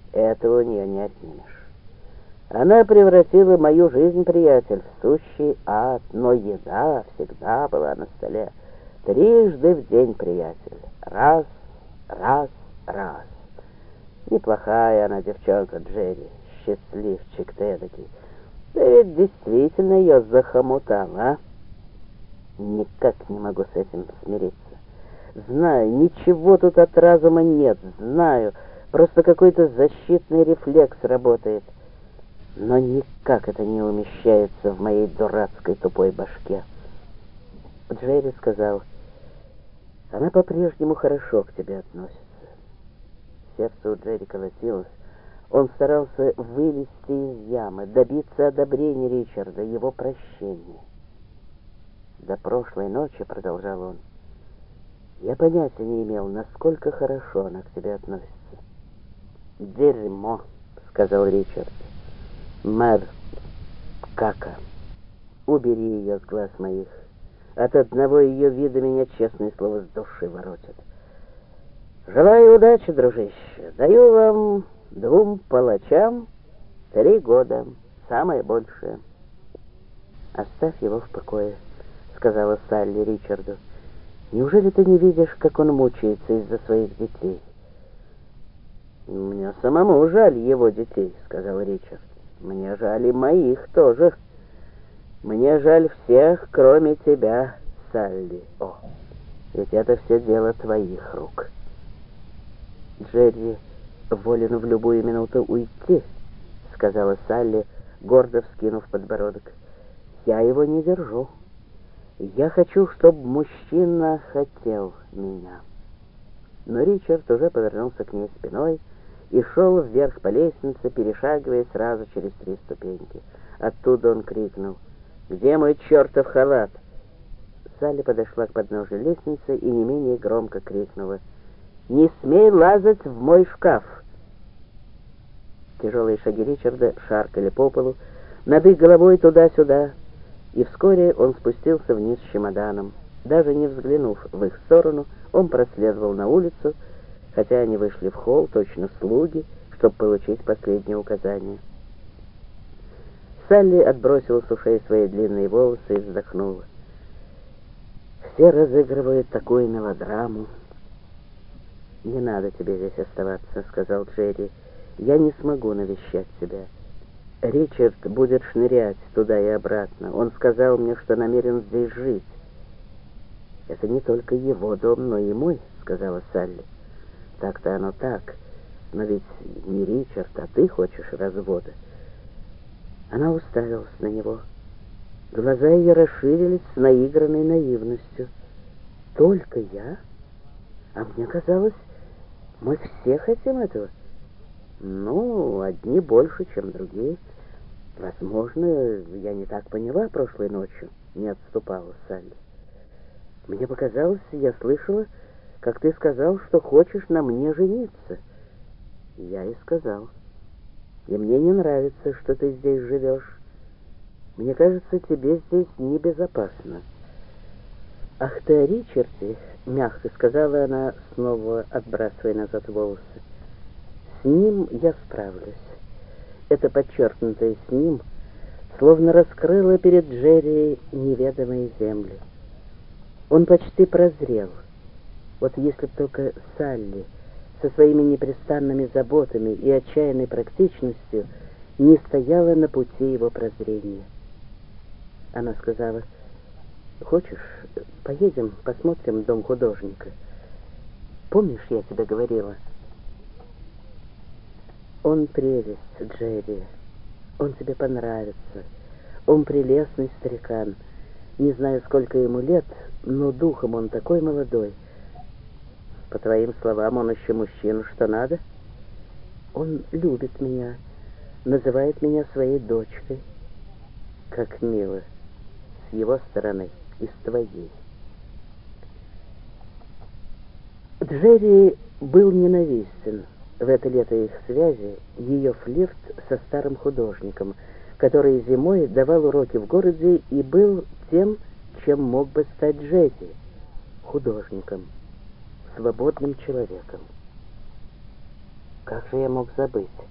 Этого у нее не отнимешь. Она превратила мою жизнь, приятель, в сущий ад, но еда всегда была на столе. Трижды в день, приятель. Раз, раз, раз. Неплохая она девчонка, Джерри. Счастливчик ты эдакий. Ты ведь действительно ее захомутал, а? Никак не могу с этим смириться. Знаю, ничего тут от разума нет, знаю. Просто какой-то защитный рефлекс работает. Но никак это не умещается в моей дурацкой тупой башке. Джерри сказал: она по-прежнему хорошо к тебе относится. Сердце у Джерри колотилось. Он старался вылезти из ямы, добиться одобрения Ричарда, его прощения. До прошлой ночи, продолжал он, я понятия не имел, насколько хорошо она к тебе относится. Дерьмо, сказал Ричард. Мэр, кака, убери ее с глаз моих. От одного ее вида меня, честное слово, с души воротит. Желаю удачи, дружище. Даю вам 2 палачам 3 года, самое большее. Оставь его в покое, сказала Салли Ричарду. Неужели ты не видишь, как он мучается из-за своих детей? Мне самому жаль его детей, сказал Ричард. Мне жаль и моих тоже. Мне жаль всех, кроме тебя, Салли. О, ведь это все дело твоих рук. Джерри волен в любую минуту уйти, сказала Салли, гордо вскинув подбородок. Я его не держу. Я хочу, чтобы мужчина хотел меня. Но Ричард уже повернулся к ней спиной и шел вверх по лестнице, перешагивая сразу через 3 ступеньки. Оттуда он крикнул: «Где мой чертов халат?» Салли подошла к подножию лестницы и не менее громко крикнула: «Не смей лазать в мой шкаф!» Тяжелые шаги Ричарда шаркали по полу, над их головой туда-сюда, и вскоре он спустился вниз с чемоданом. Даже не взглянув в их сторону, он проследовал на улицу, хотя они вышли в холл, точно слуги, чтобы получить последние указания. Салли отбросила с ушей свои длинные волосы и вздохнула. «Все разыгрывают такую мелодраму». «Не надо тебе здесь оставаться», — сказал Джерри. «Я не смогу навещать тебя. Ричард будет шнырять туда и обратно. Он сказал мне, что намерен здесь жить». «Это не только его дом, но и мой», — сказала Салли. «Так-то оно так, но ведь не Ричард, а ты хочешь развода». Она уставилась на него. Глаза ее расширились с наигранной наивностью. «Только я? А мне казалось, мы все хотим этого». «Ну, одни больше, чем другие. Возможно, я не так поняла прошлой ночью», — не отступала Салли. «Мне показалось, я слышала, как ты сказал, что хочешь на мне жениться». «Я и сказал. И мне не нравится, что ты здесь живешь. Мне кажется, тебе здесь небезопасно». «Ах ты о Ричарде», — мягко сказала она, снова отбрасывая назад волосы. «С ним я справлюсь». Это подчеркнутое «с ним» словно раскрыло перед Джерри неведомые земли. Он почти прозрел. Вот если б только Салли со своими непрестанными заботами и отчаянной практичностью не стояла на пути его прозрения. Она сказала: «Хочешь, поедем, посмотрим дом художника? Помнишь, я тебе говорила?» «Он прелесть, Джерри. Он тебе понравится. Он прелестный старикан. Не знаю, сколько ему лет, но духом он такой молодой. По твоим словам, он еще мужчина, что надо. Он любит меня, называет меня своей дочкой. Как мило с его стороны и с твоей». Джерри был ненавистен в это лето их связи ее флирт со старым художником, который зимой давал уроки в городе и был тем, чем мог бы стать Джерри — художником, свободным человеком. Как же я мог забыть?